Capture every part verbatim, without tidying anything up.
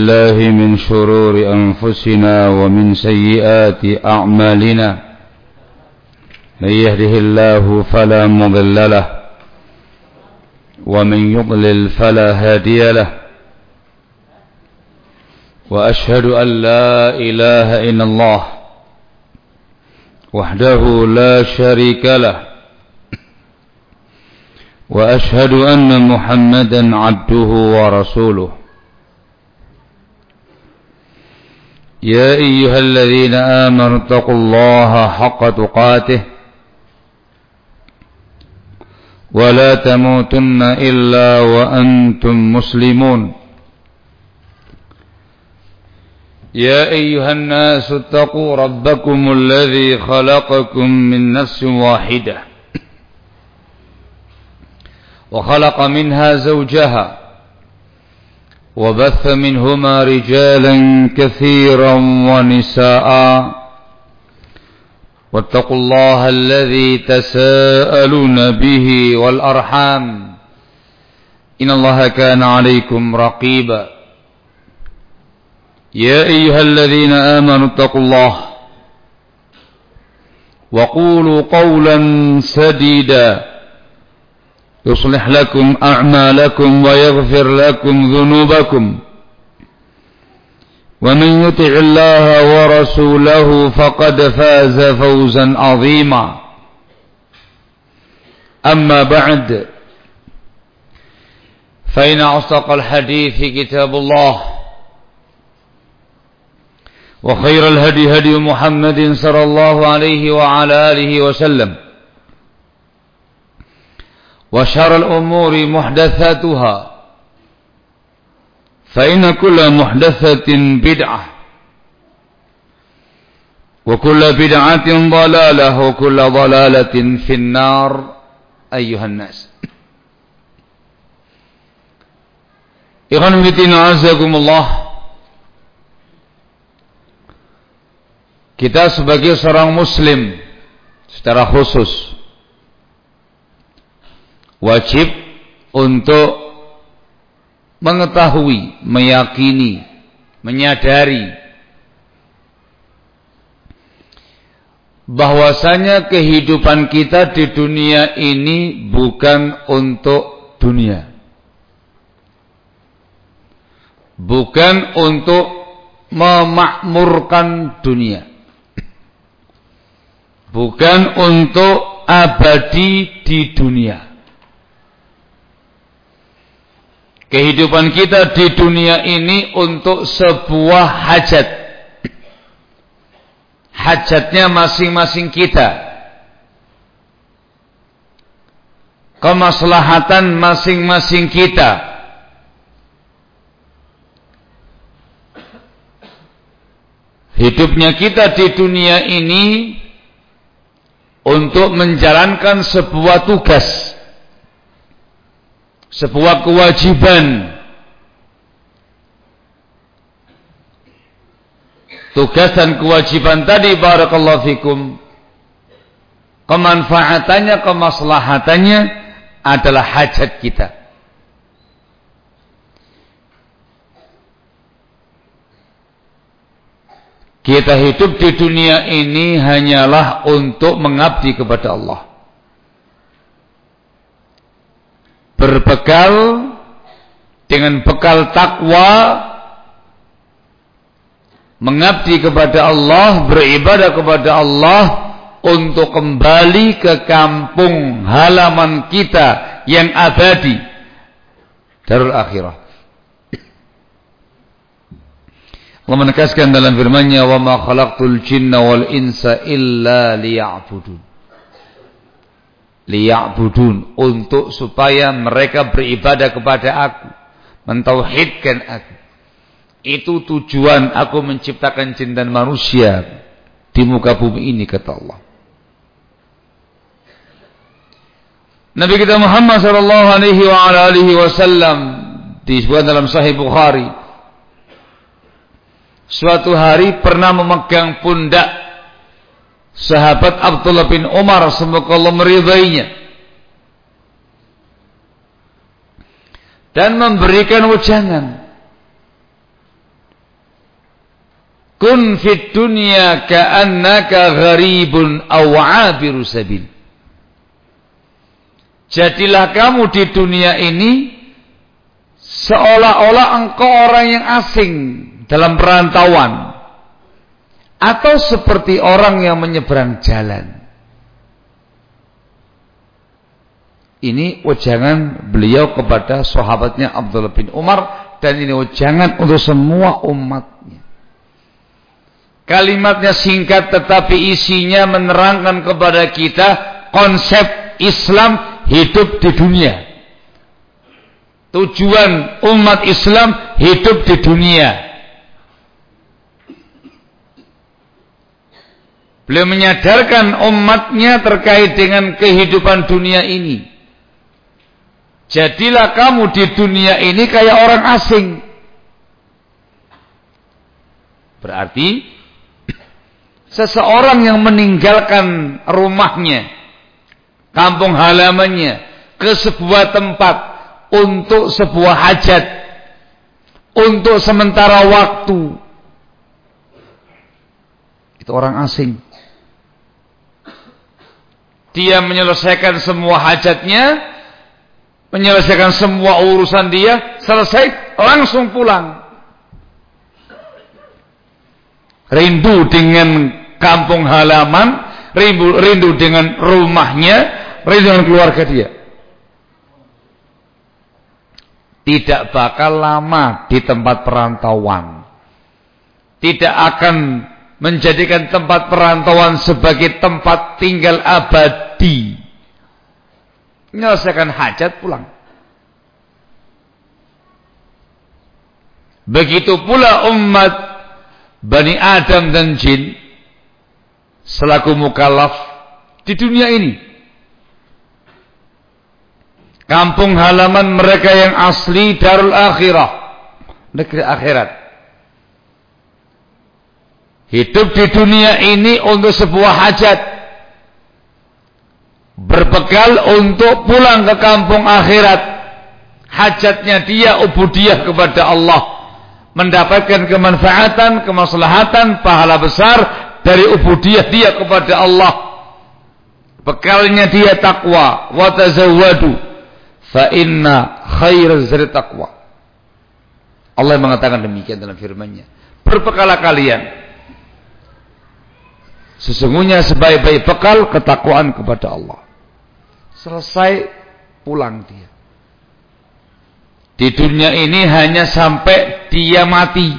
الله من شرور أنفسنا ومن سيئات أعمالنا من يهده الله فلا مضل له ومن يضلل فلا هادي له وأشهد أن لا إله إلا الله وحده لا شريك له وأشهد أن محمدا عبده ورسوله يا أيها الذين آمنوا اتقوا الله حق تقاته ولا تموتن إلا وأنتم مسلمون يا أيها الناس اتقوا ربكم الذي خلقكم من نفس واحدة وخلق منها زوجها وبث منهما رجالا كثيرا ونساء واتقوا الله الذي تساءلون به والأرحام إن الله كان عليكم رقيبا يا أيها الذين آمنوا اتقوا الله وقولوا قولا سديدا يصلح لكم أعمالكم ويغفر لكم ذنوبكم ومن يطع الله ورسوله فقد فاز فوزا عظيما أما بعد فإن أصدق الحديث كتاب الله وخير الهدي هدي محمد صلى الله عليه وعلى آله وسلم وشر الأمور محدثاتها فإن كل محدثة بدعة وكل بدعة ضلالة وكل ضلالة في النار أيها الناس إخوان fillah azakumullah. Kita sebagai seorang muslim secara khusus wajib untuk mengetahui, meyakini, menyadari bahwasanya kehidupan kita di dunia ini bukan untuk dunia, bukan untuk memakmurkan dunia, bukan untuk abadi di dunia. Kehidupan kita di dunia ini untuk sebuah hajat. Hajatnya masing-masing kita. Kemaslahatan masing-masing kita. Hidupnya kita di dunia ini untuk menjalankan sebuah tugas, sebuah kewajiban. Tugas dan kewajiban tadi barakallahu fikum, kemanfaatannya, kemaslahatannya adalah hajat kita. Kita hidup di dunia ini hanyalah untuk mengabdi kepada Allah, berbekal dengan bekal takwa, mengabdi kepada Allah, beribadah kepada Allah, untuk kembali ke kampung halaman kita yang abadi, darul akhirah. Allah menegaskan dalam firman-Nya, "Wa ma khalaqtul jinna wal insa illa liya'budun." Liya'budun, untuk supaya mereka beribadah kepada aku, mentauhidkan aku. Itu tujuan aku menciptakan jin dan manusia di muka bumi ini, kata Allah. Nabi kita Muhammad sallallahu alaihi wa ala alihi wasallam disebutkan dalam Sahih Bukhari, suatu hari pernah memegang pundak sahabat Abdullah bin Umar, semoga Allah meridainya, dan memberikan wejangan. kun fid dunya ka'annaka gharibun aw 'abiru sabil. Jadilah kamu di dunia ini seolah-olah engkau orang yang asing dalam perantauan, atau seperti orang yang menyeberang jalan. Ini ujangan beliau kepada sahabatnya Abdullah bin Umar, dan ini ujangan untuk semua umatnya. Kalimatnya singkat tetapi isinya menerangkan kepada kita konsep Islam hidup di dunia. Tujuan umat Islam hidup di dunia. Beliau menyadarkan umatnya terkait dengan kehidupan dunia ini. Jadilah kamu di dunia ini kayak orang asing. Berarti seseorang yang meninggalkan rumahnya, kampung halamannya, ke sebuah tempat untuk sebuah hajat, untuk sementara waktu, itu orang asing. Dia menyelesaikan semua hajatnya, menyelesaikan semua urusan dia, selesai, langsung pulang. Rindu dengan kampung halaman, rindu, rindu dengan rumahnya, rindu dengan keluarga dia. Tidak bakal lama di tempat perantauan. Tidak akan menjadikan tempat perantauan sebagai tempat tinggal abadi. Menyelesaikan hajat, pulang. Begitu pula umat Bani Adam dan Jin selaku mukallaf di dunia ini. Kampung halaman mereka yang asli darul akhirah, negeri akhirat. Hidup di dunia ini untuk sebuah hajat, berbekal untuk pulang ke kampung akhirat. Hajatnya dia ubudiyah kepada Allah, mendapatkan kemanfaatan, kemaslahatan, pahala besar dari ubudiyah dia kepada Allah. Bekalnya dia takwa, wa tazawwadu fa inna khairaz zadi taqwa. Allah mengatakan demikian dalam firman-Nya, berbekalah kalian, sesungguhnya sebaik-baik bekal ketakwaan kepada Allah. Selesai, pulang dia. Di dunia ini hanya sampai dia mati.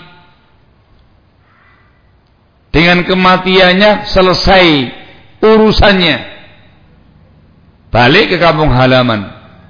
Dengan kematiannya selesai urusannya. Balik ke kampung halaman.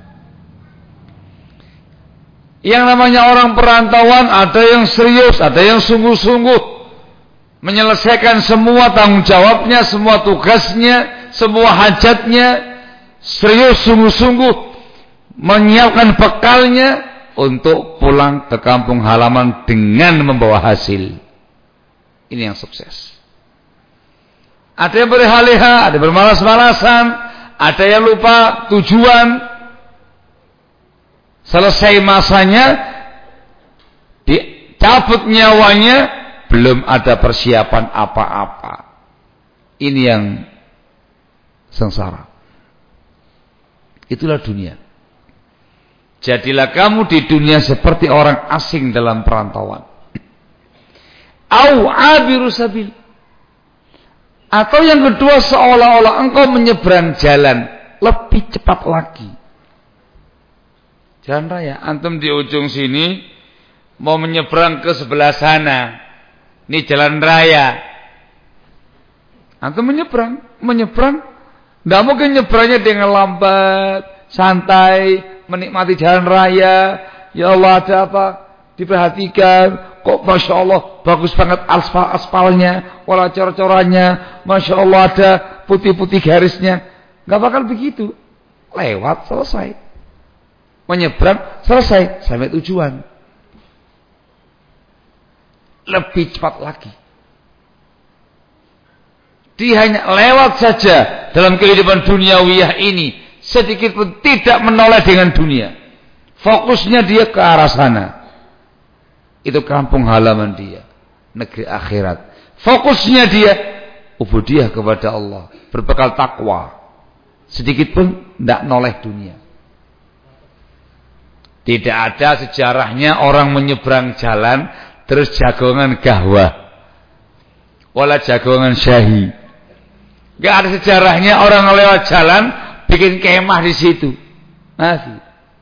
Yang namanya orang perantauan, ada yang serius, ada yang sungguh-sungguh menyelesaikan semua tanggung jawabnya, semua tugasnya, semua hajatnya, serius sungguh-sungguh menyiapkan bekalnya untuk pulang ke kampung halaman dengan membawa hasil. Ini yang sukses. Ada yang berleha-leha, ada yang bermalas-malasan, ada yang lupa tujuan. Selesai masanya, dicabut nyawanya, belum ada persiapan apa-apa. Ini yang sengsara. Itulah dunia. Jadilah kamu di dunia seperti orang asing dalam perantauan. Au abiru sabil. Atau yang kedua, seolah-olah engkau menyeberang jalan lebih cepat lagi. Jalan raya, antum di ujung sini mau menyeberang ke sebelah sana. Ini jalan raya. Antum menyeberang, menyeberang, tidak mungkin nyebrangnya dengan lambat, santai, menikmati jalan raya. Ya Allah, ada apa? Diperhatikan. Kok Masya Allah bagus banget aspal aspalnya, wala cor-corannya, Masya Allah ada putih-putih garisnya. Gak bakal begitu. Lewat, selesai. Menyeberang, selesai, sampai tujuan. Lebih cepat lagi. Dia hanya lewat saja dalam kehidupan duniawiyah ini, sedikit pun tidak menoleh dengan dunia. Fokusnya dia ke arah sana. Itu kampung halaman dia. negeri akhirat. Fokusnya dia ubudiyah kepada Allah, berbekal takwa. Sedikit pun tidak noleh dunia. Tidak ada sejarahnya orang menyeberang jalan terus jagongan gahwa, wala jagongan syahi. Enggak ada sejarahnya orang lewat jalan bikin kemah di situ. Masih.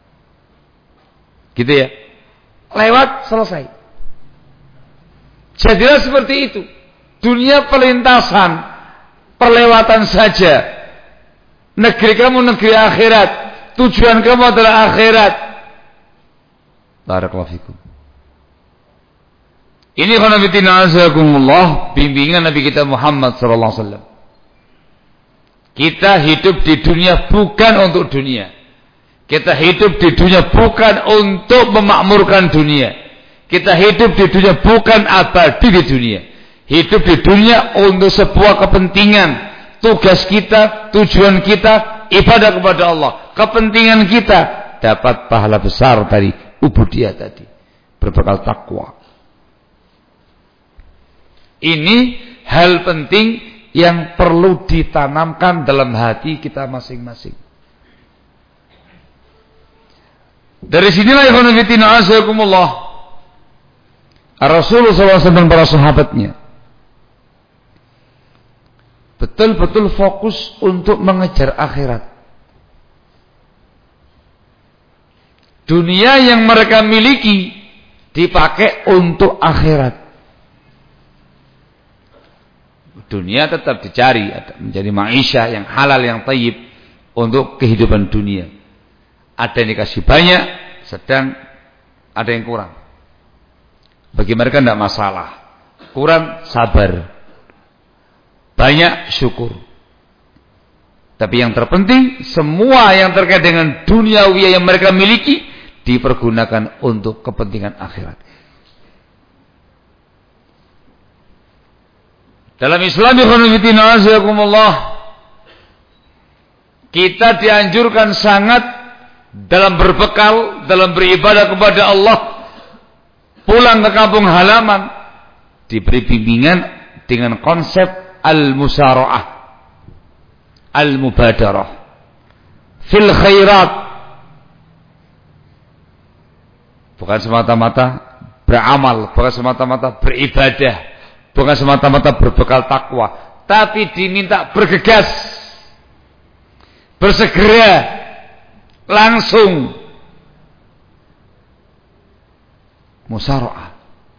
Gitu ya. Lewat selesai. Jadilah seperti itu. Dunia pelintasan, perlewatan saja. Negeri kamu negeri akhirat. Tujuan kamu adalah akhirat. Barakallahu fikum. Ini khanafitina azakumullah, bimbingan Nabi kita Muhammad sallallahu alaihi wasallam. Kita hidup di dunia bukan untuk dunia. Kita hidup di dunia bukan untuk memakmurkan dunia. Kita hidup di dunia bukan abadi di dunia. Hidup di dunia untuk sebuah kepentingan. Tugas kita, tujuan kita, ibadah kepada Allah. Kepentingan kita dapat pahala besar dari ubudiyah tadi, berbekal takwa. Ini hal penting yang perlu ditanamkan dalam hati kita masing-masing. Dari sinilah ya khonafidina azakumullah, Rasulullah sallallahu alaihi wasallam dan para sahabatnya betul-betul fokus untuk mengejar akhirat. Dunia yang mereka miliki dipakai untuk akhirat. Dunia tetap dicari menjadi ma'isyah yang halal, yang thayyib untuk kehidupan dunia. Ada yang dikasih banyak, sedang ada yang kurang. Bagi mereka tidak masalah. Kurang, sabar. Banyak, syukur. Tapi yang terpenting, semua yang terkait dengan duniawi yang mereka miliki dipergunakan untuk kepentingan akhirat. Dalam Islam, kita dianjurkan sangat dalam berbekal, dalam beribadah kepada Allah, pulang ke kampung halaman, diberi bimbingan dengan konsep al-musara'ah, al-mubadarah fil khairat. Bukan semata-mata beramal, bukan semata-mata beribadah, bukan semata-mata berbekal takwa, tapi diminta bergegas, bersegera, langsung. Musara'ah.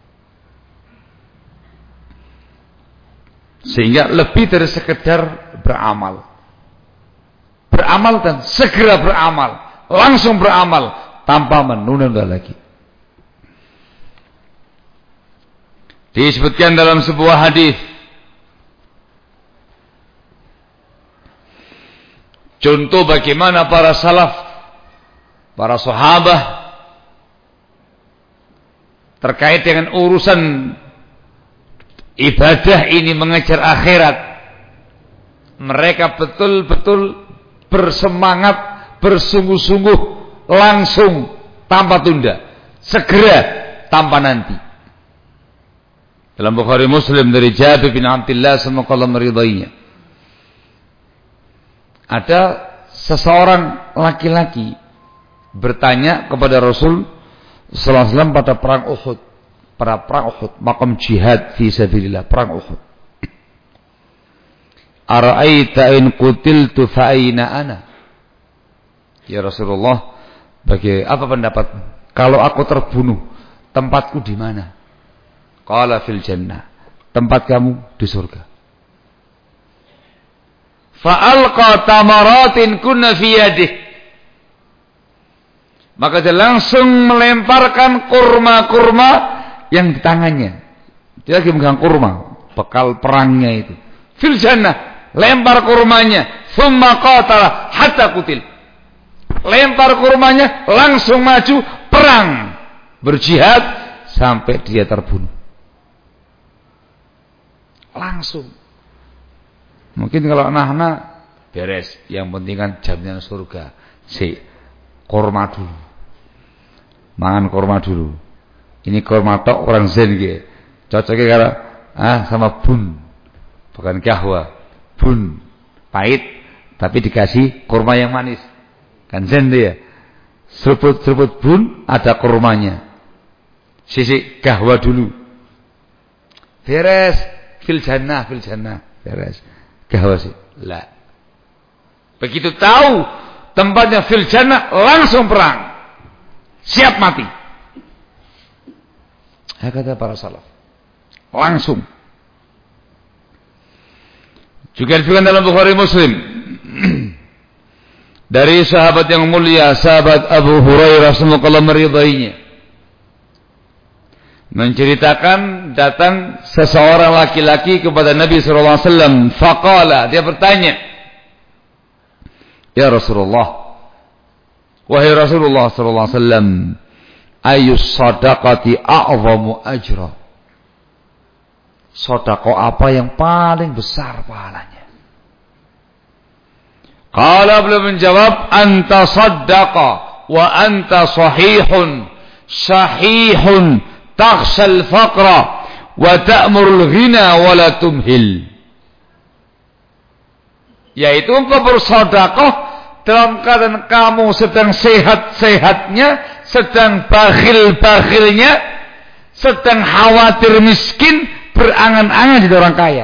Sehingga lebih dari sekedar beramal. Beramal dan segera beramal, langsung beramal tanpa menunda lagi. Disebutkan dalam sebuah hadis, contoh bagaimana para salaf, para sahabat terkait dengan urusan ibadah ini, mengejar akhirat. Mereka betul-betul bersemangat, bersungguh-sungguh, langsung, tanpa tunda, segera, tanpa nanti. Dalam Bukhari Muslim dari Jabir bin Abdullah, semoga Allah meridainya, ada seseorang laki-laki bertanya kepada Rasul sallallahu alaihi wasallam pada perang Uhud, pada perang Uhud, makam jihad fi sabilillah, perang Uhud. Ara'aita in qutiltu fa aina ana? Ya Rasulullah, bagi apa pendapat kalau aku terbunuh, tempatku di mana? Qala fil jannah, tempat kamu di surga. Fa'alqa tamaratin kunna fi yadihi, maka dia langsung melemparkan kurma-kurma yang di tangannya. Dia lagi megang kurma, bekal perangnya itu. Fil jannah, lempar kurmanya. Thumma qatala hatta qutil, lempar kurmanya, langsung maju perang, berjihad sampai dia terbunuh. Langsung. Mungkin kalau anak-anak beres, yang penting kan jaminan surga. Si kurma dulu, mangan kurma dulu. Ini kurma tok orang zen gitu. Cocoknya karena ah sama bun. Bukan kahwa. Bun. Pahit tapi dikasih kurma yang manis. Kan zen dia. Seruput-seruput bun ada kurmanya. Sisi kahwa dulu. Beres. Fil jannah, fil jannah. Beres. Kahwa sih. La. Begitu tahu tempatnya fil jannah langsung perang. Siap mati. Kata para salaf. Langsung. Juga disebutkan dalam Bukhari Muslim dari sahabat yang mulia, sahabat Abu Hurairah semoga Allah meridainya, menceritakan datang seseorang laki-laki kepada Nabi sallallahu alaihi wasallam. Faqala, dia bertanya, ya Rasulullah, wahai Rasulullah sallallahu alaihi wasallam, ayyus sadaqati a'zamu ajra? Sedekah apa yang paling besar pahalanya? Qala, beliau menjawab, anta saddaqa wa anta sahihun sahihun takhshal faqra wa ta'murul ghina wa la tumhil. Yaitu engkau bersedekah dalam keadaan kamu sedang sehat-sehatnya, sedang bakhil-bakhilnya, sedang khawatir miskin, berangan-angan jadi orang kaya.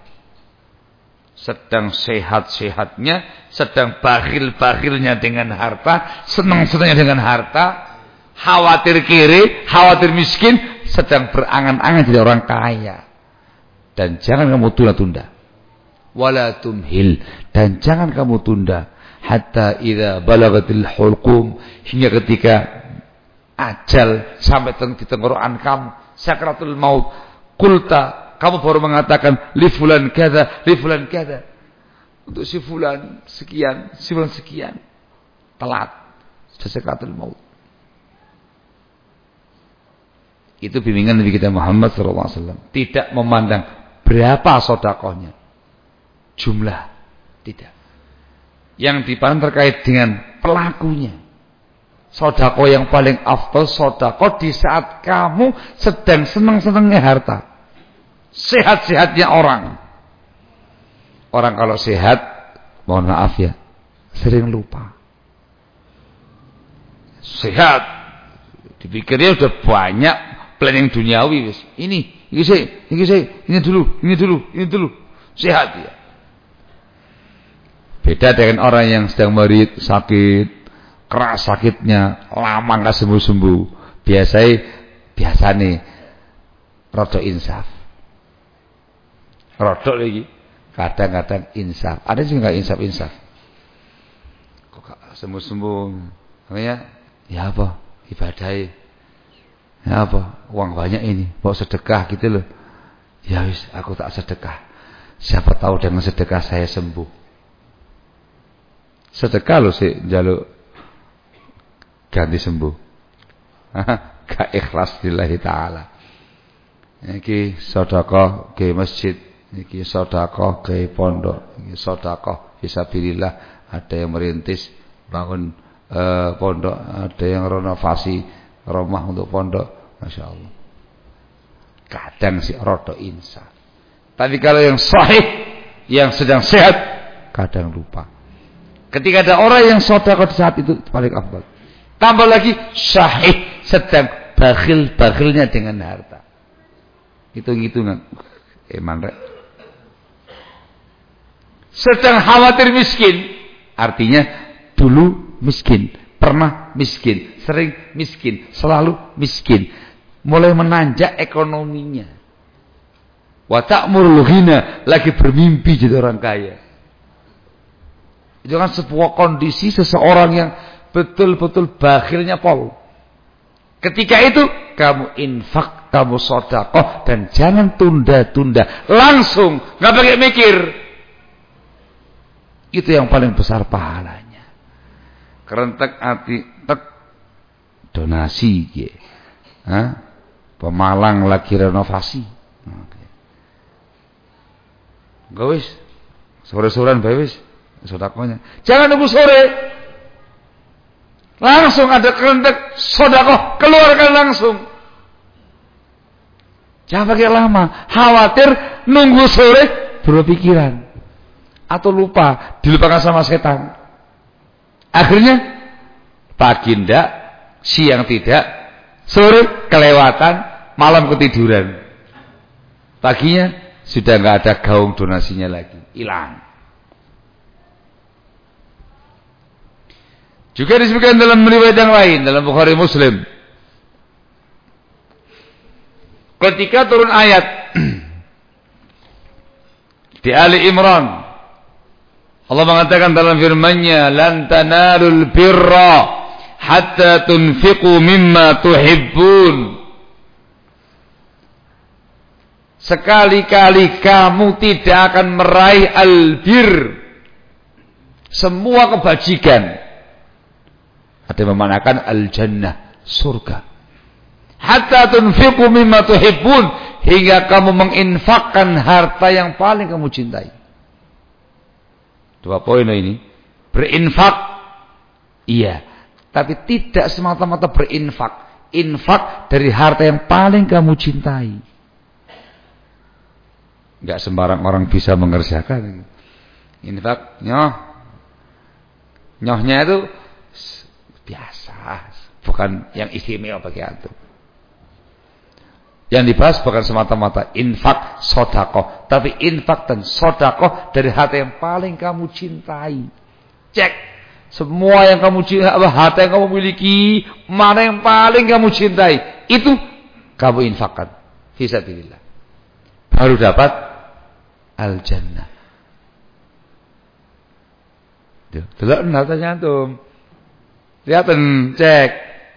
Sedang sehat-sehatnya, sedang bakhil-bakhilnya dengan harta, senang-senangnya dengan harta, khawatir kiri, khawatir miskin, sedang berangan-angan jadi orang kaya. Dan jangan kamu tunda-tunda. Wala tumhil, dan jangan kamu tunda hatta idza balagatil hulqum, hingga ketika ajal sampai di tenggorokan kamu, sakratul maut, kulta, kamu baru mengatakan li fulan kada, li fulan kada, untuk si fulan sekian, si fulan sekian, telat, sudah sakratul maut. Itu bimbingan Nabi kita Muhammad sallallahu alaihi wasallam. Tidak memandang berapa sedekahnya, jumlah, tidak. Yang dipandang terkait dengan pelakunya. Sedekah yang paling afdal sedekah di saat kamu sedang senang-senangnya harta, sehat-sehatnya orang. Orang kalau sehat, mohon maaf ya, sering lupa. Sehat, dipikirnya udah banyak planning duniawi, wis. Ini, ini saya, ini saya, ini dulu, ini dulu, ini dulu, sehat ya. Beda dengan orang yang sedang merit, sakit, keras sakitnya, lama nggak sembuh-sembuh. Biasanya, biasa nih, rodok insaf. Rodok lagi, kadang-kadang insaf. Ada juga nggak insaf-insaf. Kok gak sembuh-sembuh? Makanya, ya apa? Ibadai. Ya apa? Uang banyak ini, mau sedekah gitu loh. Ya wis, aku tak sedekah. Siapa tahu dengan sedekah saya sembuh. Sedekah loh sih, jaluk ganti sembuh. Gak ikhlas lillahi ta'ala. Iki sedekah ke masjid, iki sedekah ke pondok, iki sedekah fisabilillah. Ada yang merintis bangun eh, pondok, ada yang renovasi rumah untuk pondok, masya Allah. Kadang sih rodo insaf. Tapi kalau yang sahih, yang sedang sehat, kadang lupa. Ketika ada orang yang sedekah di saat itu paling afdal. Tambah lagi sahih, sedang bakhil-bakhilnya dengan harta. Hitung-hitungan. Eman rek. Sedang khawatir miskin. Artinya dulu miskin, pernah miskin, sering miskin, selalu miskin. Mulai menanjak ekonominya. Wa ta'murul ghina, lagi bermimpi jadi orang kaya. Itu kan sebuah kondisi seseorang yang betul-betul bakhilnya pol. Ketika itu kamu infak, kamu sedekah, dan jangan tunda-tunda, langsung, nggak pakai mikir. Itu yang paling besar pahalanya. Kerentek hati, tek donasi, ya. Hah? Pemalang lagi renovasi. Oke. Gak wis, sore-sorean bae wis. Sedekahnya. Jangan nunggu sore. Langsung ada kerentek sedekah, keluarkan langsung. Jangan pakai lama. Khawatir nunggu sore berpikiran. Atau lupa, dilupakan sama setan. Akhirnya pagi ndak, siang tidak, sore kelewatan, malam ketiduran. Paginya sudah nggak ada gaung donasinya lagi, hilang. Juga disebutkan dalam riwayat yang lain dalam Bukhari Muslim. Ketika turun ayat di Ali Imran, Allah mengatakan dalam firman-Nya, "Lan tanalul birra hatta tunfiqu mimma tuhibbun." Sekali-kali kamu tidak akan meraih albir, semua kebajikan. Ada yang memanakan al-jannah, surga. Hatta tunfiqu mimma tuhibbun, hingga kamu menginfakkan harta yang paling kamu cintai. Dua poin ini. Berinfak, iya, tapi tidak semata-mata berinfak. Infak dari harta yang paling kamu cintai. Enggak sembarang orang bisa mengerjakan. Infak, nyoh. Nyohnya itu biasa, bukan yang istimewa bagi antum. Yang dibahas bukan semata-mata infak, sedekah, tapi infak dan sedekah dari harta yang paling kamu cintai. Cek semua yang kamu cintai, harta yang kamu miliki, mana yang paling kamu cintai, itu kamu infakkan fi sabilillah. Baru dapat al-jannah. Delok hartanya antum. Lihatin, cek.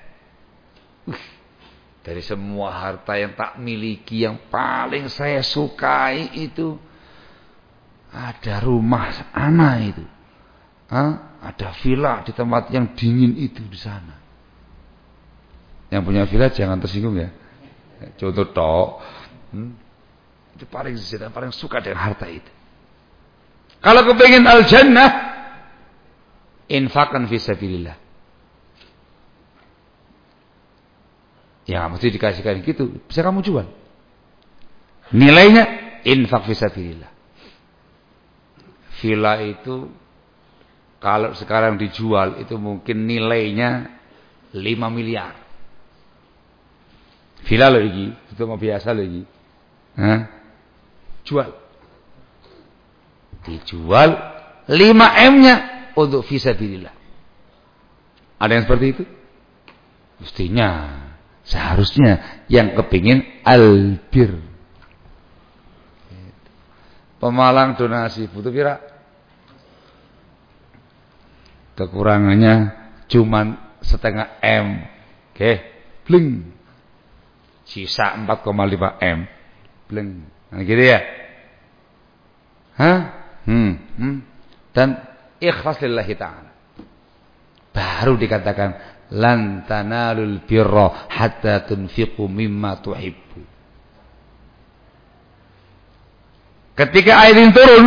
Dari semua harta yang tak miliki, yang paling saya sukai itu ada rumah anak itu. Hah? Ada villa di tempat yang dingin itu di sana. Yang punya villa jangan tersinggung ya. Contoh tok. Hmm? Itu paling saya paling suka dengan harta itu. Kalau kepingin al-jannah, infakkan fi sabilillah. Ya mesti dikasihkan gitu, bisa kamu jual. Nilainya infak fisabilillah. Villa itu kalau sekarang dijual itu mungkin nilainya lima miliar. Villa lagi, itu mau biasa lagi. Hah? Jual. Dijual lima M-nya untuk fisabilillah. Ada yang seperti itu? Mestinya. Seharusnya yang kepingin albir. Pemalang donasi butuh pira? Kekurangannya cuman setengah M. Oke, bling. Sisa empat koma lima M. Bling. Nah, gitu ya. Hah? Hmm, hmm. Dan ikhlas lillahi ta'ala. Baru dikatakan lan tanalul birra hatta tunfiqu mimma tuhibbu. Ketika ayat ini turun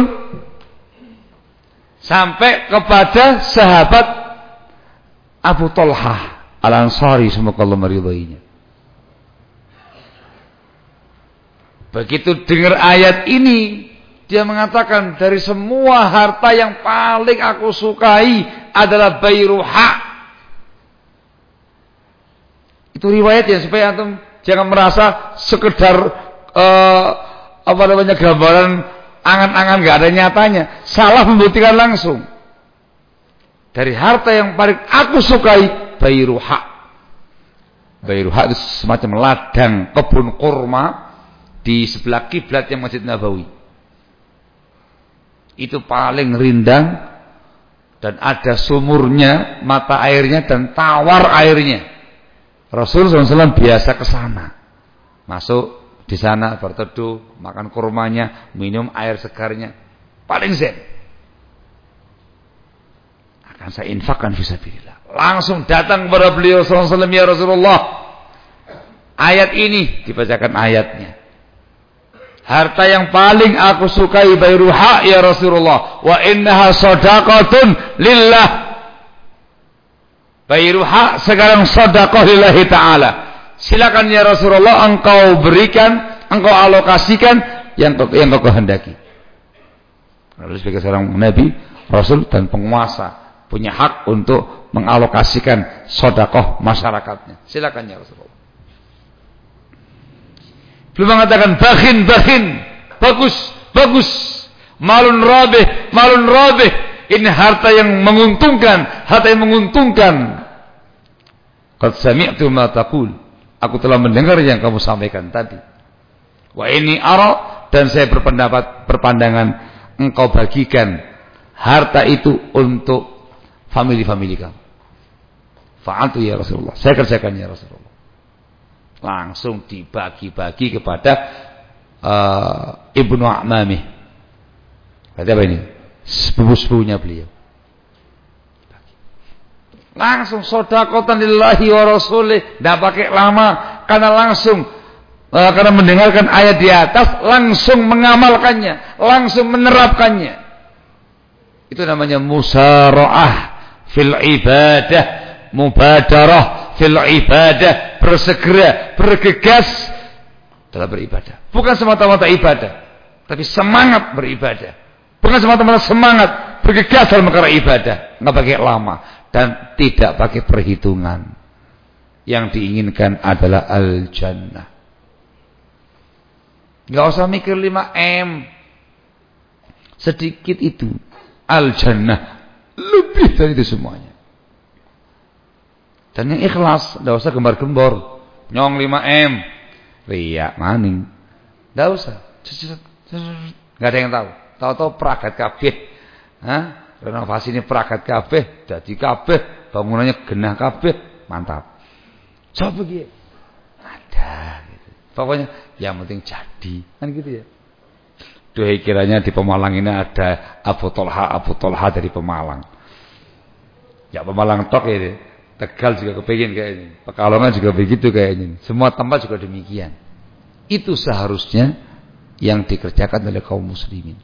sampai kepada sahabat Abu Talhah Al-Ansari, semoga Allah meridainya. Begitu dengar ayat ini, dia mengatakan dari semua harta yang paling aku sukai adalah Bayruha. Itu riwayatnya supaya antum jangan merasa sekedar uh, apa namanya gambaran angan-angan nggak ada nyatanya. Salah membuktikan langsung. Dari harta yang paling aku sukai Bayruha. Bayruha itu semacam ladang kebun kurma di sebelah kiblat yang Masjid Nabawi. Itu paling rindang dan ada sumurnya, mata airnya dan tawar airnya. Rasulullah shallallahu alaihi wasallam biasa ke sana, masuk di sana berteduh, makan kurmanya, minum air segarnya, paling zen. Akan saya infakkan fisabilillah. Langsung datang kepada beliau shallallahu alaihi wasallam, ya Rasulullah, ayat ini dibacakan ayatnya. Harta yang paling aku sukai Bayruha ya Rasulullah, wa innaha shadaqatun lillah. Bayruha sekarang sedekah lillahi ta'ala. Silakan ya Rasulullah engkau berikan engkau alokasikan yang kau, yang kau kehendaki. Lalu sebagai seorang nabi, rasul dan penguasa punya hak untuk mengalokasikan sedekah masyarakatnya. Silakan ya Rasulullah. Belum mengatakan bakhin bakhin, bagus bagus, malun rabih malun rabih, ini harta yang menguntungkan, harta yang menguntungkan. Qad sami'tu ma taqul, aku telah mendengar yang kamu sampaikan tadi. Wa ini ara, dan saya berpendapat berpandangan engkau bagikan harta itu untuk famili-famili kamu. Fa'altu ya Rasulullah, saya kerjakan ya Rasulullah. Langsung dibagi-bagi kepada uh, ibnu A'mamih. Berarti apa ini? Sepupu-sepupunya beliau. Langsung sedekatan lillahi wa rasulih, tidak pakai lama, karena langsung uh, karena mendengarkan ayat di atas langsung mengamalkannya, langsung menerapkannya. Itu namanya musara'ah fil ibadah, mubadarah fil ibadah, bersegera, bergegas dalam beribadah. Bukan semata-mata ibadah, tapi semangat beribadah. Bukan semata-mata semangat bergegas dalam perkara ibadah, enggak pakai lama dan tidak pakai perhitungan. Yang diinginkan adalah al-jannah. Enggak usah mikir lima M. Sedikit itu al-jannah, lebih dari itu semuanya. Dan yang ikhlas, tidak usah gembar-gembor, nyong lima M, riak maning, tidak usah, nggak ada yang tahu. Tahu-tahu peragat kabeh, Hah? renovasi ini peragat kabeh, jadi kabeh, bangunannya genah kabeh, mantap. Coba begitu, ada, gitu. Pokoknya yang penting jadi, kan gitu ya. Duh, kiranya di Pemalang ini ada Abu Tolha, Abu Tolha dari Pemalang. Ya Pemalang tok ya. Tegal juga kepingin kayaknya, Pekalongan juga begitu kayaknya, semua tempat juga demikian. Itu seharusnya yang dikerjakan oleh kaum muslimin.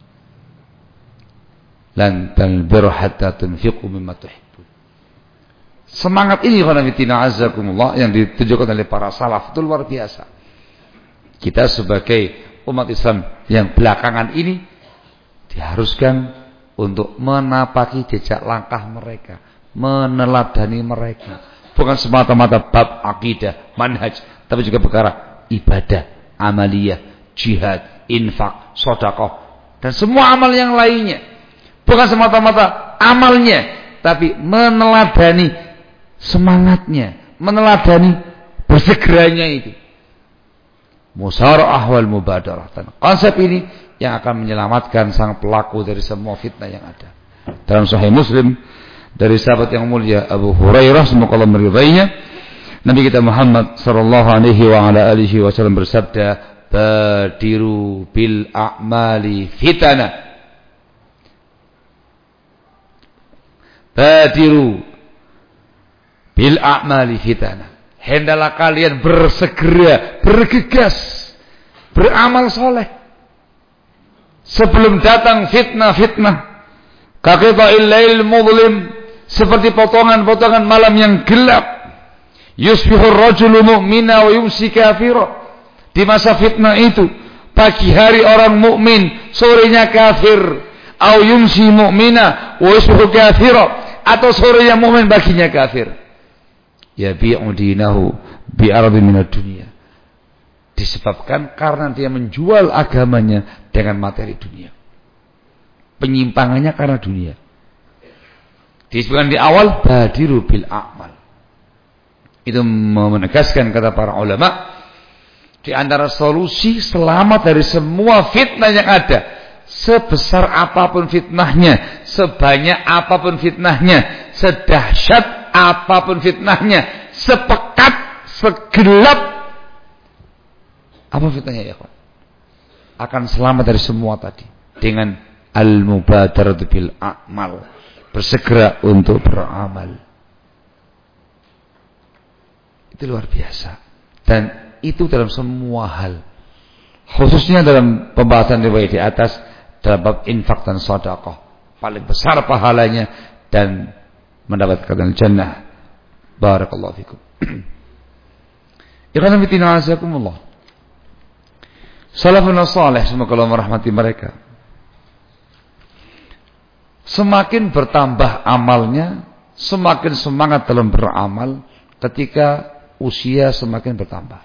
Lan tanbiru hatta tunfiqu mimma tuhibbun. Semangat ini khonamitina azzakumullah yang ditunjukkan oleh para salaf itu luar biasa. Kita sebagai umat Islam yang belakangan ini diharuskan untuk menapaki jejak langkah mereka, meneladani mereka, bukan semata-mata bab akidah, manhaj, tapi juga perkara ibadah, amaliyah, jihad, infak, sedekah, dan semua amal yang lainnya. Bukan semata-mata amalnya, tapi meneladani semangatnya, meneladani bersegeranya itu. Musara'ah wal mubadarah. Konsep ini yang akan menyelamatkan sang pelaku dari semua fitnah yang ada. Dalam Sahih Muslim dari sahabat yang mulia Abu Hurairah, semoga Allah meridainya, Nabi kita Muhammad sallallahu alaihi wa ala alihi wasallam bersabda, badiru bil a'mali fitana, badiru bil a'mali fitana, hendaklah kalian bersegera, bergegas, beramal soleh sebelum datang fitnah-fitnah. Kaqita'il lail mudlim, seperti potongan-potongan malam yang gelap. Yusbihur rajulu mu'mina wa yumsi kafira. Di masa fitnah itu, pagi hari orang mukmin, sorenya kafir. Au yumsi mu'mina wa yusbihu kafira, atau sorenya mukmin, baginya kafir. Yabi'u dinahu bi ardin minad dunya. Disebabkan karena dia menjual agamanya dengan materi dunia. Penyimpangannya karena dunia. Disebutkan di awal badiru bil a'mal. Itu menegaskan kata para ulama, di antara solusi selamat dari semua fitnah yang ada, sebesar apapun fitnahnya, sebanyak apapun fitnahnya, sedahsyat apapun fitnahnya, sepekat, segelap apa fitnahnya ya kawan, akan selamat dari semua tadi dengan al-mubadaratu bil a'mal, bersegera untuk beramal. Itu luar biasa. Dan itu dalam semua hal, khususnya dalam pembahasan riwayat di atas, dalam bab infak dan sedekah, paling besar pahalanya dan mendapatkan jannah. Barakallahu fikum. Ikhwan fillah, Salafun salih, semoga Allah merahmati mereka, semakin bertambah amalnya, semakin semangat dalam beramal ketika usia semakin bertambah.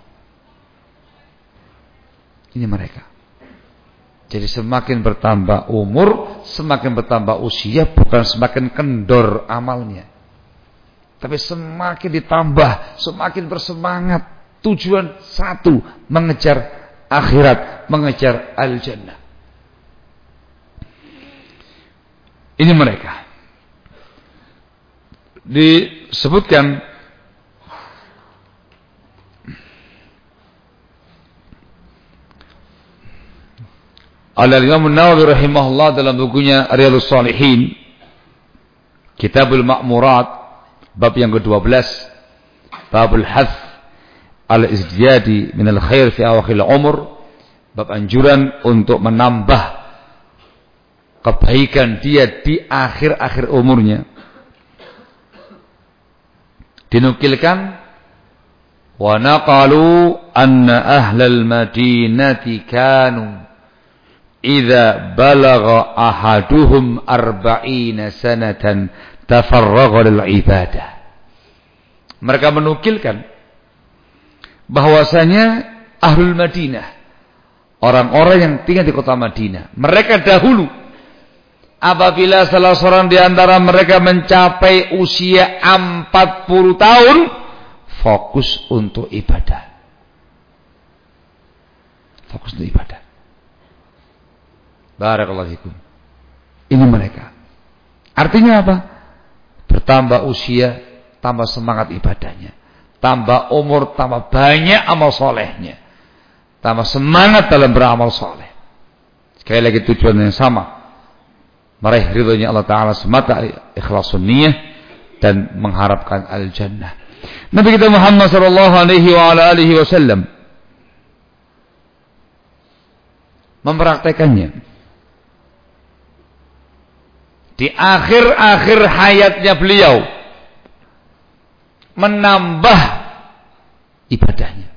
Ini mereka. Jadi semakin bertambah umur, semakin bertambah usia, bukan semakin kendor amalnya, tapi semakin ditambah, semakin bersemangat. Tujuan satu, mengejar akhirat, mengejar al-jannah. Ini mereka. Disebutkan Al-Imam An-Nawawi rahimahullah dalam bukunya Riyadhus Shalihin, Kitabul Ma'murat, bab yang kedua belas, Babul Hath al-Izdiyadi minal khair fi awakhil umur, bab anjuran untuk menambah kebaikan dia di akhir-akhir umurnya. Dinukilkan, wa naqalu anna ahlal madinati kanu idza balagha ahaduhum arba'ina sanatan tafarragha lil ibadah. Mereka menukilkan bahwasanya ahlul Madinah, orang-orang yang tinggal di kota Madinah, mereka dahulu apabila salah seorang di antara mereka mencapai usia empat puluh tahun, fokus untuk ibadah. Fokus untuk ibadah. Barakallahu fikum. Ini mereka. Artinya apa? Bertambah usia, tambah semangat ibadahnya. Tambah umur, tambah banyak amal solehnya. Tambah semangat dalam beramal soleh. Sekali lagi tujuan yang sama. Meraih ridhonya Allah Ta'ala semata, ikhlasun niyah, dan mengharapkan al-jannah. Nabi kita Muhammad sallallahu alaihi wa ala alihi wasallam mempraktekannya. Di akhir-akhir hayatnya beliau menambah ibadahnya.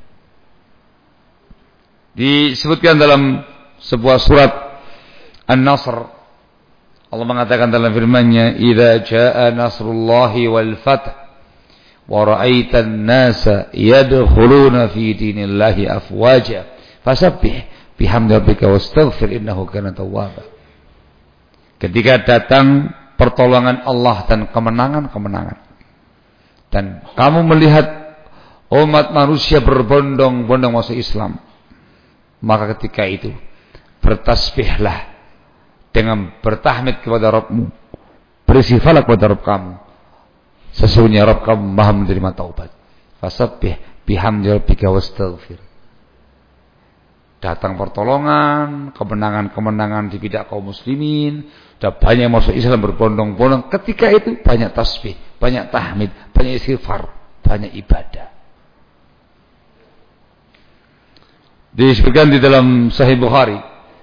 Disebutkan dalam sebuah surat An-Nasr, Allah mengatakan dalam firman-Nya, "Idza jaa nasrullahi wal fath wa ra'aitan nasa yadkhuluna fi dinillahi afwaja fasabbih bihamdi rabbika wastaghfir innahu kana tawwaba." Ketika datang pertolongan Allah dan kemenangan-kemenangan, dan kamu melihat umat manusia berbondong-bondong masuk Islam, maka ketika itu bertasbihlah dengan bertahmid kepada Rabbmu, beristighfarlah kepada Rabb kamu, sesungguhnya Rabb kamu Maha menerima taubat. Fasabbih bihamdi rabbika wastaghfir. Datang pertolongan, kemenangan-kemenangan di pihak kaum muslimin, sudah banyak masuk Islam berbondong-bondong. Ketika itu banyak tasbih, banyak tahmid, banyak istighfar, banyak ibadah. Disebutkan di dalam Sahih Bukhari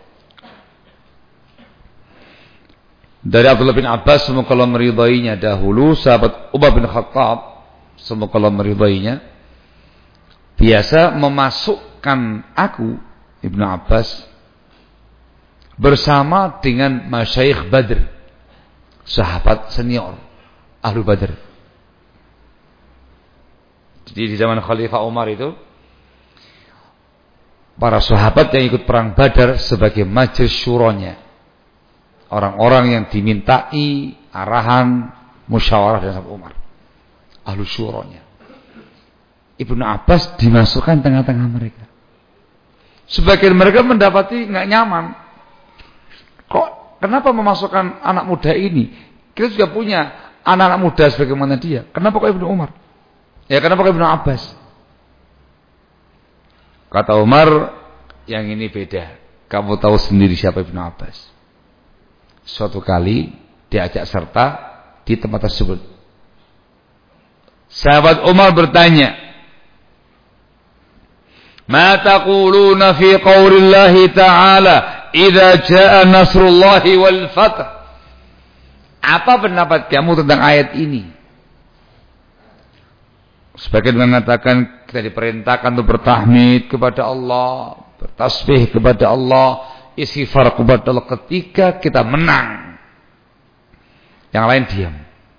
dari Abdullah bin Abbas, semoga Allah meridainya, dahulu sahabat Umar bin Khattab, semoga Allah meridainya, biasa memasukkan aku, Ibnu Abbas, bersama dengan masyayikh Badr, sahabat senior Ahlu Badr. Jadi di zaman Khalifah Umar itu, para sahabat yang ikut perang Badar sebagai majelis syuranya, orang-orang yang dimintai arahan musyawarah dari sahabat Umar, ahlu syuranya. Ibnu Abbas dimasukkan tengah-tengah mereka. Sebagian mereka mendapati nggak nyaman. Kok kenapa memasukkan anak muda ini? Kita juga punya anak-anak muda sebagaimana dia. Kenapa kok Ibnu Umar? Ya kenapa kok Ibnu Abbas? Kata Umar, yang ini beda. Kamu tahu sendiri siapa Ibnu Abbas. Suatu kali diajak serta di tempat tersebut. Sahabat Umar bertanya, "Ma taquluna fi qaulillahi ta'ala idza jaa nasrullahi wal fath?" Apa pendapat kamu tentang ayat ini? Sebagian mengatakan kita diperintahkan untuk bertahmid kepada Allah, bertasbih kepada Allah, istighfar kepada Allah ketika kita menang. Yang lain diam.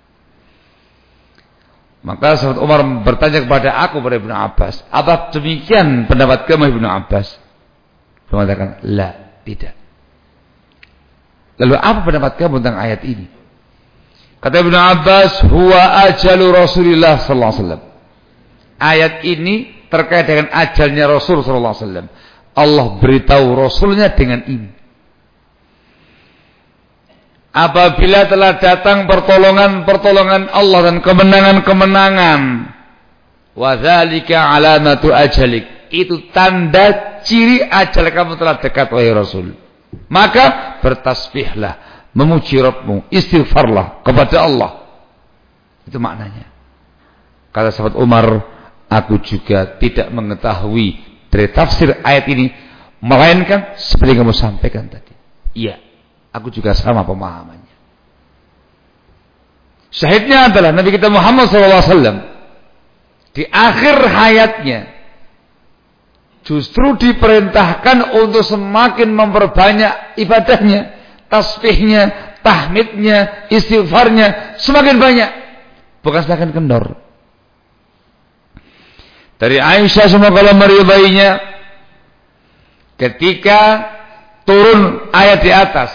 Maka sahabat Umar bertanya kepada aku, kepada Ibnu Abbas, apa demikian pendapat kamu Ibnu Abbas? Dia mengatakan, la, tidak. Lalu apa pendapat kamu tentang ayat ini? Kata Ibnu Abbas, huwa ajalu Rasulullah sallallahu alaihi wasallam. Ayat ini terkait dengan ajalnya Rasul sallallahu alaihi wasallam. Allah beritahu Rasulnya dengan ini. Apabila telah datang pertolongan-pertolongan Allah dan kemenangan-kemenangan, wa dzalika alamatu ajalik, itu tanda ciri ajal kamu telah dekat wahai Rasul. Maka bertasbihlah, memuji Rabbmu, istighfarlah kepada Allah. Itu maknanya. Kata sahabat Umar, aku juga tidak mengetahui dari tafsir ayat ini melainkan seperti yang kamu sampaikan tadi. Iya, aku juga sama pemahamannya. Syahidnya adalah Nabi kita Muhammad sallallahu alaihi wasallam di akhir hayatnya justru diperintahkan untuk semakin memperbanyak ibadahnya, tasbihnya, tahmidnya, istighfarnya semakin banyak, bukan semakin kendor. Dari Aisyah semoga Allah meridainya, ketika turun ayat di atas,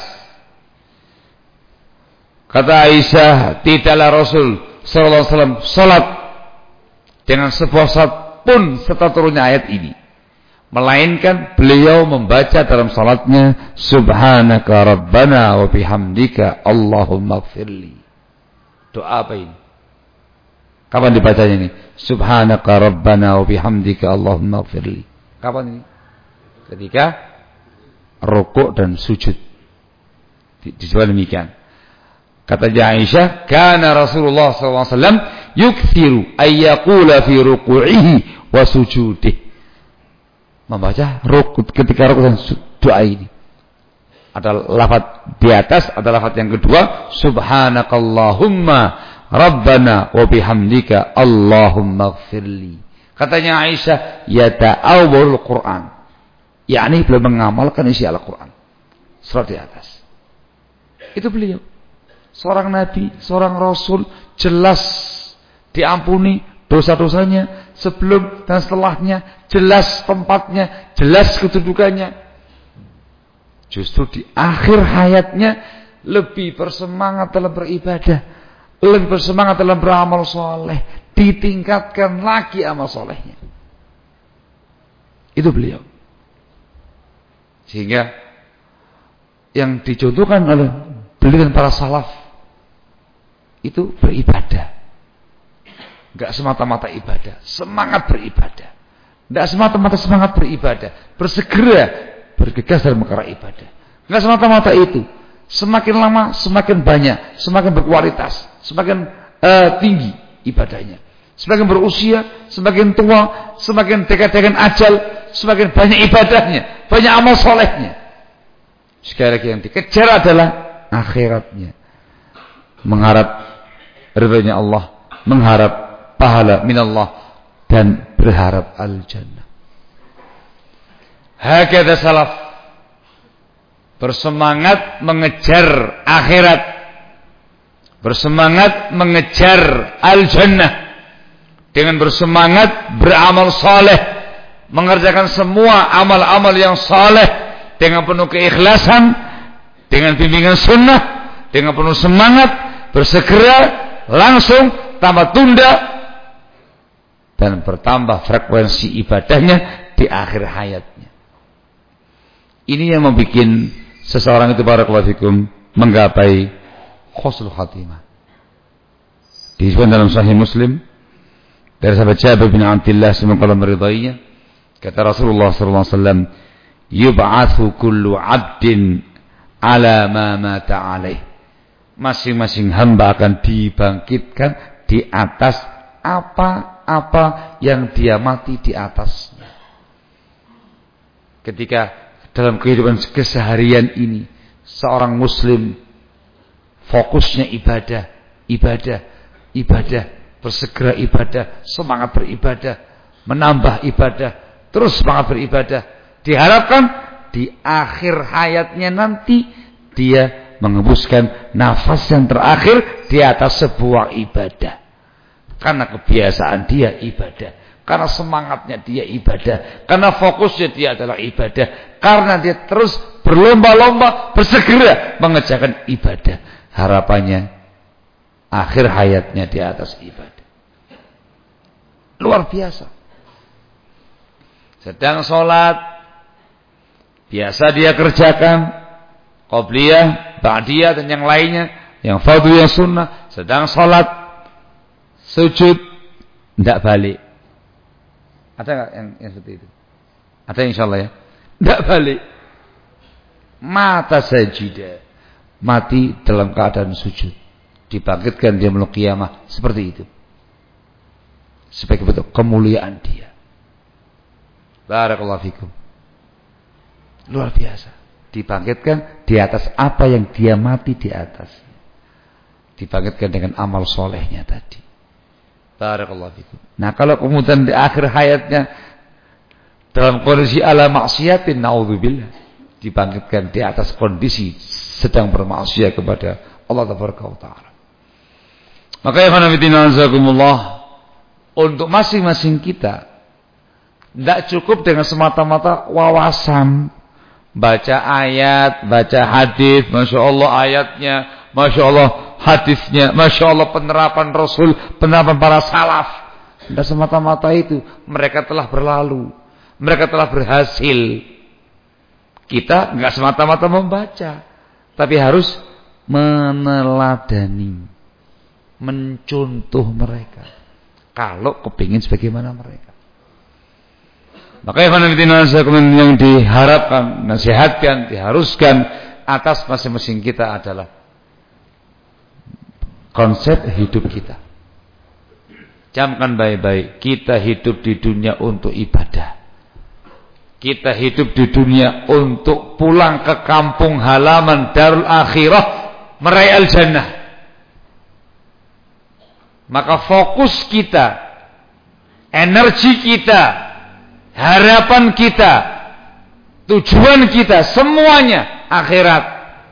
kata Aisyah, tidaklah Rasul sallallahu alaihi wasallam salat dengan sebuah salat pun setelah turunnya ayat ini, melainkan beliau membaca dalam salatnya, subhanaka rabbana wa bihamdika Allahumma ighfirli. Doa apa ini? Kapan dibacanya ini? Subhanaka rabbana wa bihamdika Allahumma ighfirli. Kapan ini? Ketika rukuk dan sujud. Disebut demikian. Kata Aisyah, kana Rasulullah sallallahu alaihi wasallam yukthiru ay yaqula fi ruku'ihi wa sujudihi. Membaca rukuk ketika rukuk dan doa ini. Ada lafaz di atas, ada lafaz yang kedua, subhanakallahumma rabbana wa bihamdika Allahumma ighfirli. Katanya Aisyah, yata'awwalul Quran. yakni beliau mengamalkan isi Al-Quran. Surat di atas. Itu beliau. Seorang nabi, seorang rasul, jelas diampuni dosa-dosanya sebelum dan setelahnya, jelas tempatnya, jelas kedudukannya. Justru di akhir hayatnya lebih bersemangat dalam beribadah, lebih bersemangat dalam beramal soleh, ditingkatkan lagi amal solehnya. Itu beliau. Sehingga yang dicontohkan oleh beliau dan para salaf itu beribadah. Enggak semata-mata ibadah, semangat beribadah. Enggak semata-mata semangat beribadah, bersegera bergegas dalam perkara ibadah. Enggak semata-mata itu. Semakin lama semakin banyak, semakin berkualitas, semakin uh, tinggi ibadahnya. Semakin berusia, semakin tua, semakin dekat dengan ajal, semakin banyak ibadahnya, banyak amal solehnya. Sekali lagi yang dikejar adalah akhiratnya. Mengharap ridhonya Allah, mengharap pahala minallah, dan berharap al-jannah. Hakadha salaf, bersemangat mengejar akhirat, bersemangat mengejar al-jannah, dengan bersemangat beramal saleh, mengerjakan semua amal-amal yang saleh dengan penuh keikhlasan, dengan bimbingan sunnah, dengan penuh semangat, bersegera, langsung, tanpa tunda, dan bertambah frekuensi ibadahnya di akhir hayatnya. Ini yang membuat seseorang itu barakallahu fikum menggapai husnul khatimah. Disebutkan dalam Sahih Muslim dari sahabat Jabir bin Abdullah semoga Allah meridainya, kata Rasulullah sallallahu alaihi wasallam, yub'atsu kullu 'abdin 'ala ma mata 'alaih. Masing-masing hamba akan dibangkitkan di atas apa-apa yang dia mati di atasnya. Ketika dalam kehidupan keseharian ini seorang muslim fokusnya ibadah, ibadah, ibadah, bersegera ibadah, semangat beribadah, menambah ibadah, terus semangat beribadah, Diharapkan di akhir hayatnya nanti dia mengembuskan nafas yang terakhir di atas sebuah ibadah. Karena kebiasaan dia ibadah, karena semangatnya dia ibadah, karena fokusnya dia adalah ibadah, karena dia terus berlomba-lomba bersegera mengerjakan ibadah. Harapannya akhir hayatnya di atas ibadah. Luar biasa. Sedang sholat, biasa dia kerjakan qobliyah, ba'diyah dan yang lainnya, yang fardhu, yang sunnah. Sedang sholat, sujud, tidak balik. Ada nggak yang, yang seperti itu? Ada insyaallah ya. Tidak balik. Mata sajidah, mati dalam keadaan sujud. Dibangkitkan dia meluk kiamah seperti itu. Sebagai bentuk kemuliaan dia. Barakallahu fikum. Luar biasa. Dibangkitkan di atas apa yang dia mati di atas. Dibangkitkan dengan amal solehnya tadi. Barakallahu fikum. Nah, kalau kemudian di akhir hayatnya dalam kondisi ala maksiatin, naudzubillah, dibangkitkan di atas kondisi sedang bermaksiat kepada Allah Taala. Maka ya khonafidina azakumullah, untuk masing-masing kita tidak cukup dengan semata-mata wawasan, baca ayat, baca hadis, masya Allah ayatnya, masya Allah hadisnya, masya Allah penerapan Rasul, penerapan para salaf. Tidak semata-mata itu, mereka telah berlalu, mereka telah berhasil. Kita nggak semata-mata membaca, tapi harus meneladani, mencontoh mereka. Kalau kepingin sebagaimana mereka. Maka yang diharapkan, nasihatkan, diharuskan atas masing-masing kita adalah konsep hidup kita. Camkan baik-baik, kita hidup di dunia untuk ibadah. Kita hidup di dunia untuk pulang ke kampung halaman darul akhirah, meraih al-jannah. Maka fokus kita, energi kita, harapan kita, tujuan kita, semuanya akhirat.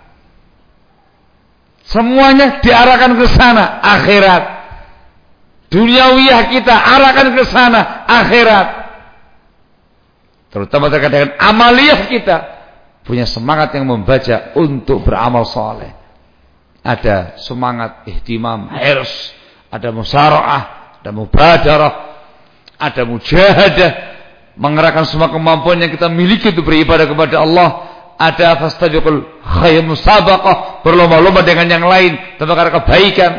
Semuanya diarahkan ke sana, akhirat. Duniawiyah kita arahkan ke sana, akhirat. Terutama terkait dengan amaliyah kita, punya semangat yang membaca untuk beramal soleh. Ada semangat ihtimam, hirs, ada musara'ah, ada mubadarah, ada mujahadah, mengerahkan semua kemampuan yang kita miliki untuk beribadah kepada Allah. Ada fastabiqul khairat, musabaqah, berlomba-lomba dengan yang lain dalam perkara kebaikan.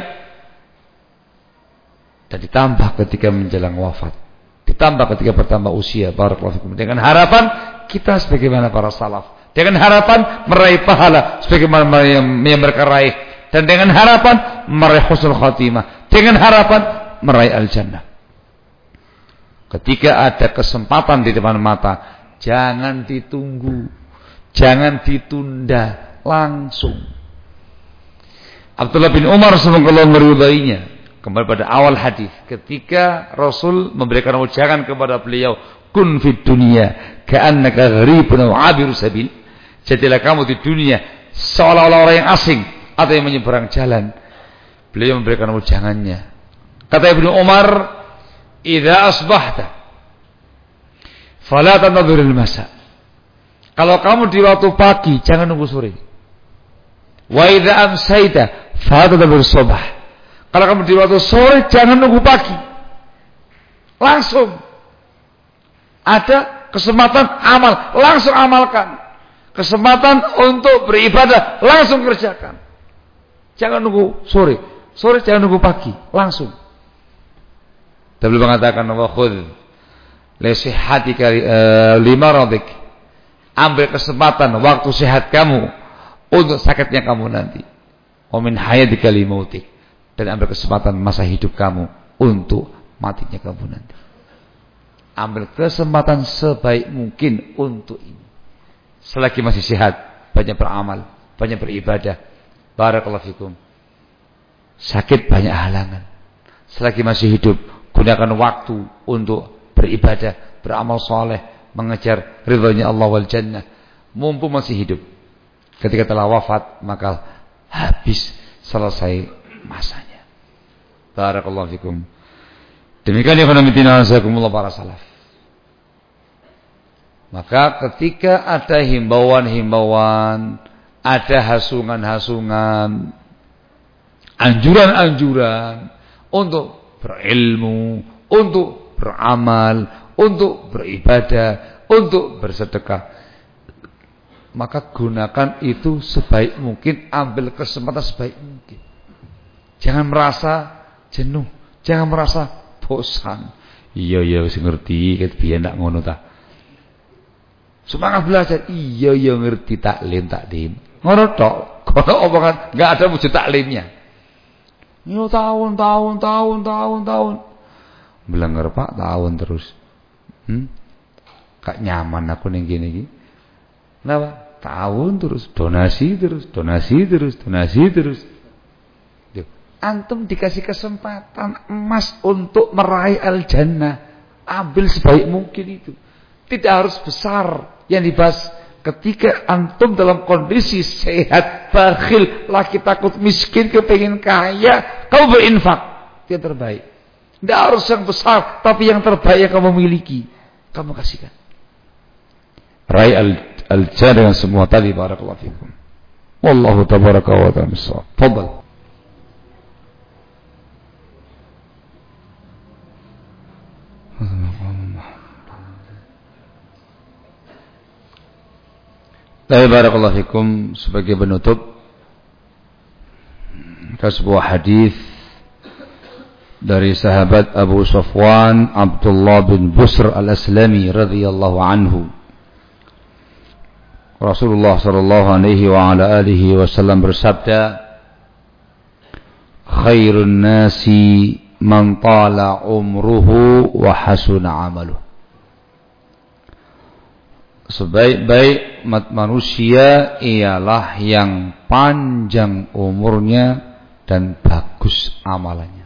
Dan ditambah ketika menjelang wafat, ditambah ketika bertambah usia, barakallahu fikum, dengan harapan kita sebagaimana para salaf, dengan harapan meraih pahala sebagaimana yang, yang mereka raih, dan dengan harapan meraih husnul khatimah, dengan harapan meraih al-jannah. Ketika ada kesempatan di depan mata, jangan ditunggu, jangan ditunda, langsung. Abdullah bin Umar semoga Allah meridainya, kembali pada awal hadis, ketika Rasul memberikan ujangan kepada beliau, kun fid dunya ka'annaka gharibun aw 'abiru sabil. Jadilah kamu di dunia seolah-olah orang yang asing atau yang menyeberang jalan. Beliau memberikan ujangannya. Kata Ibnu Umar, idza asbahta fala tantadhiril masa. Kalau kamu di waktu pagi jangan nunggu sore. Wa idza amsayta fala tantadhiril subh. Kalau kamu di waktu sore jangan nunggu pagi, langsung ada kesempatan amal, langsung amalkan. Kesempatan untuk beribadah, langsung kerjakan. Jangan nunggu sore, sore jangan nunggu pagi, langsung. Dan beliau mengatakan, wa khudh li sihhatika limaradik. Ambil kesempatan waktu sehat kamu untuk sakitnya kamu nanti. Wa min hayatika limautik. Dan ambil kesempatan masa hidup kamu untuk matinya kamu nanti. Ambil kesempatan sebaik mungkin untuk ini. Selagi masih sehat, banyak beramal, banyak beribadah. Barakallahu fikum. Sakit banyak halangan. Selagi masih hidup, gunakan waktu untuk beribadah, beramal soleh, mengejar ridhonya Allah wal jannah, mumpung masih hidup. Ketika telah wafat maka habis, selesai masanya. Barakallahu fikum. Demikian ya khonamitina azakumullah para salaf. Maka ketika ada himbauan-himbauan, ada hasungan-hasungan, anjuran-anjuran untuk berilmu, untuk beramal, untuk beribadah, untuk bersedekah, maka gunakan itu sebaik mungkin, ambil kesempatan sebaik mungkin. Jangan merasa jenuh, jangan merasa bosan. Iya iya wis ngerti, ket biyen ndak ngono ta. Semangat belajar, iya iya ngerti taklim taklim. Ngono tok, kono omongan enggak ada wujud taklimnya. Yo tahun tahun tahun tahun tahun. Blenger Pak, tahun terus. Hmm? Kak nyaman aku ning kene iki. Kenapa? Tahun terus, donasi terus, donasi terus, donasi terus. Duh. Antum dikasih kesempatan emas untuk meraih al-jannah. Ambil sebaik mungkin itu. Tidak harus besar yang dibahas. Ketika antum dalam kondisi sehat, bakhil, laki takut miskin, kepingin kaya, kamu berinfak. Itu yang terbaik. Tidak harus yang besar, tapi yang terbaik yang kamu miliki, kamu kasihkan. Raih al-jannah dengan semua tadi. Barakallahu fikum. Wallahu tabaraka wa ta'ala bissawab. Fadhal. Baik, barakallahu fikum. Sebagai penutup, ada sebuah hadis dari sahabat Abu Safwan Abdullah bin Busr al-Aslami radhiyallahu anhu. Rasulullah sallallahu alaihi wa ala alihi wasallam bersabda, khairun nasi man tala umruhu wa hasuna amaluh. Sebaik-baik manusia ialah yang panjang umurnya dan bagus amalannya.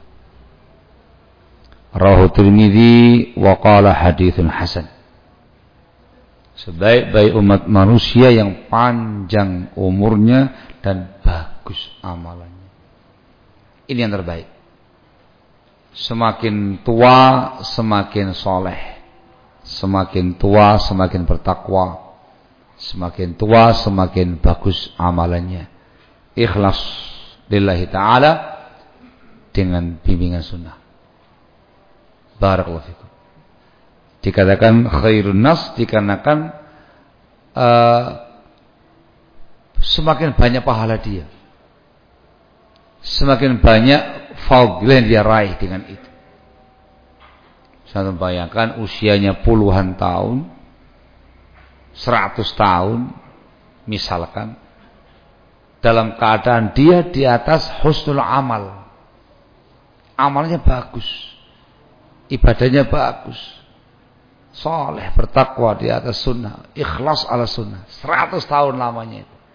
Rawahu Tirmidzi wa qala haditsun hasan. Sebaik-baik umat manusia yang panjang umurnya dan bagus amalannya. Ini yang terbaik. Semakin tua semakin soleh, semakin tua semakin bertakwa, semakin tua semakin bagus amalannya. Ikhlas lillahi ta'ala dengan bimbingan sunnah. Barakallahu fikum. Dikatakan khairun nas dikarenakan uh, semakin banyak pahala dia, semakin banyak fadilah yang dia raih dengan itu. Saya membayangkan usianya puluhan tahun, seratus tahun misalkan, dalam keadaan dia di atas husnul amal, amalnya bagus, ibadahnya bagus, soleh, bertakwa di atas sunnah, ikhlas ala sunnah, seratus tahun lamanya itu.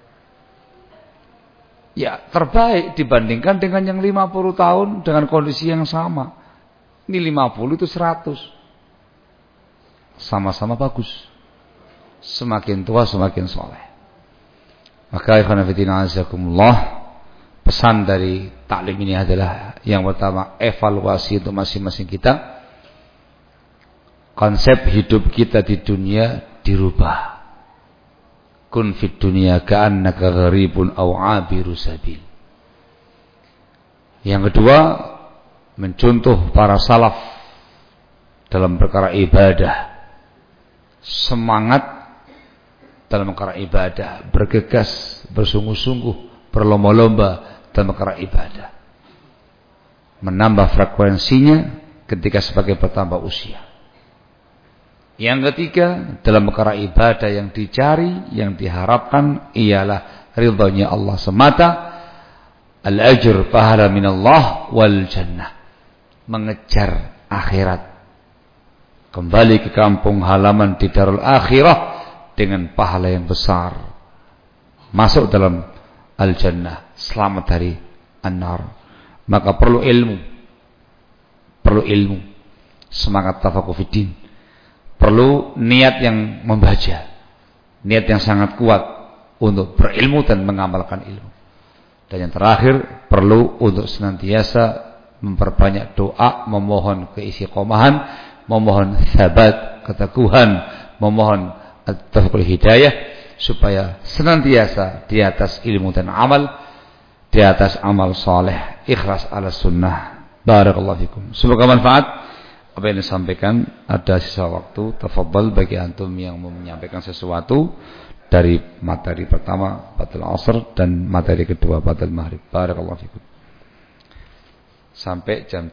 Ya terbaik dibandingkan dengan yang lima puluh tahun dengan kondisi yang sama. Ini lima puluh itu seratus. Sama-sama bagus. Semakin tua semakin soleh. Maka ikhwan fillah azakumullah, pesan dari taklim ini adalah yang pertama, evaluasi untuk masing-masing kita. Konsep hidup kita di dunia dirubah. Kun fid dunya ka'annaka gharibun aw 'abiru sabil. Yang kedua, mencontoh para salaf dalam perkara ibadah. Semangat dalam perkara ibadah, bergegas, bersungguh-sungguh, berlomba-lomba dalam perkara ibadah. Menambah frekuensinya ketika sebagai bertambah usia. Yang ketiga, dalam perkara ibadah yang dicari, yang diharapkan ialah ridhonya Allah semata, al-ajr pahala minallah wal jannah, mengejar akhirat, kembali ke kampung halaman di darul akhirah dengan pahala yang besar, masuk dalam al-jannah, selamat dari an-nar. Maka perlu ilmu, perlu ilmu, semangat tafaqquh fiddin, perlu niat yang membaca, niat yang sangat kuat untuk berilmu dan mengamalkan ilmu. Dan yang terakhir, perlu untuk senantiasa memperbanyak doa, memohon keistiqomahan, memohon sabat, keteguhan, memohon at-taufiq hidayah, supaya senantiasa di atas ilmu dan amal, di atas amal saleh, ikhlas ala sunnah. Barakallahu fikum. Semoga manfaat apa yang disampaikan. Ada sisa waktu, tafadhal bagi antum yang mau menyampaikan sesuatu dari materi pertama Ba'dal Asr dan materi kedua Ba'dal Maghrib. Barakallahu fikum. Sampai jam